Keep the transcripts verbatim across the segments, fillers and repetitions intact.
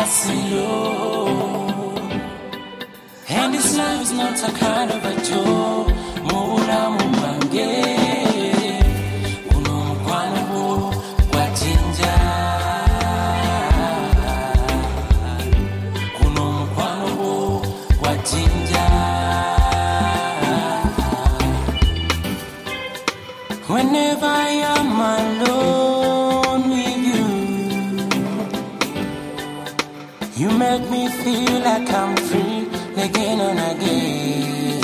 asilo. And this life is not a kind of a joke. Mula mumange uno mkwano kwa jinja. Uno mkwano kwa jinja. Whenever I am alone with you, you make me feel like I'm free again and again.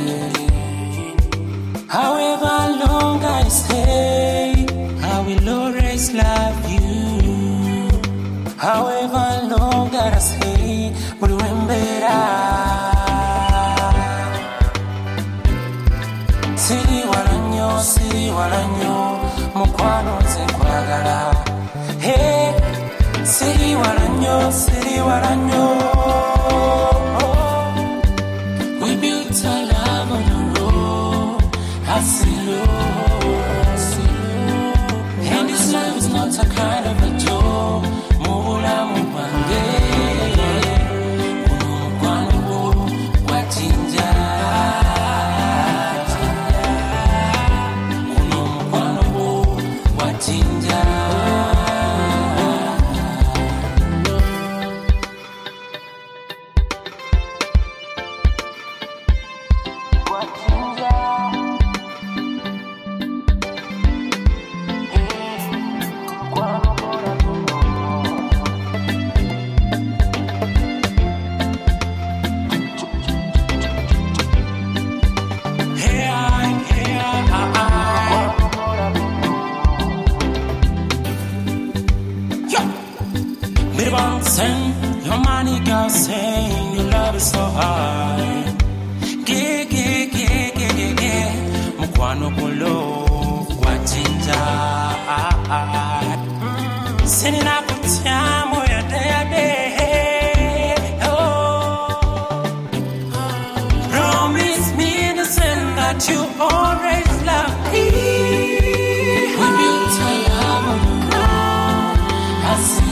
However long I stay, I will always love you. However long I stay, but remember Siri waranyo, siri waranyo, mukwano nze kwagala. Hey, siri waranyo, siri waranyo. We built our love on the road, asilo, asilo. And this love is not a kind of a joke. Mula mubange, uno mkwano kwa jinja. Your money girl saying your love is so high. Ge ge ge ge ge ge mukwano kulo kwa jinja. Sini na kutiamo ya day a day. Oh, promise me innocent that you always love me. We built a love on the road. I see.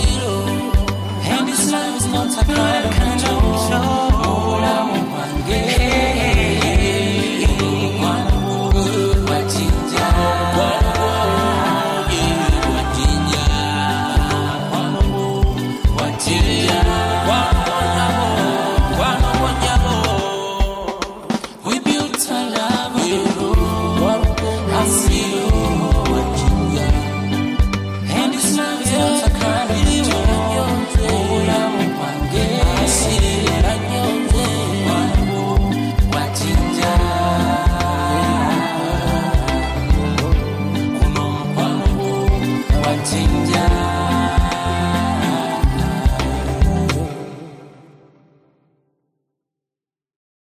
Not a kind of control. Mula mubange.